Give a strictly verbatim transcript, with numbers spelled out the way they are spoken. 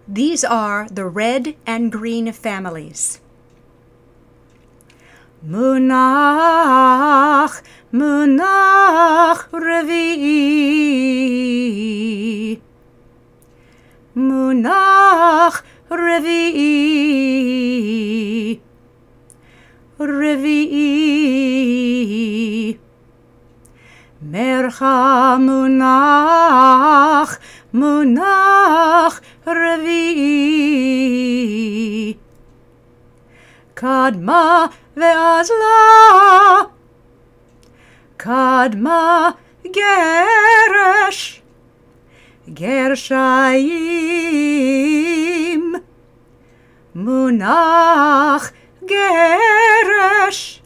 These are the red and green families. Munach, Munach Revi'i. Munach Revi'i. Revi'i. Mercha Munach, Munach Revi'i. Kadma ve'azla. Kadma Geresh. Gershayim. Munach Geresh.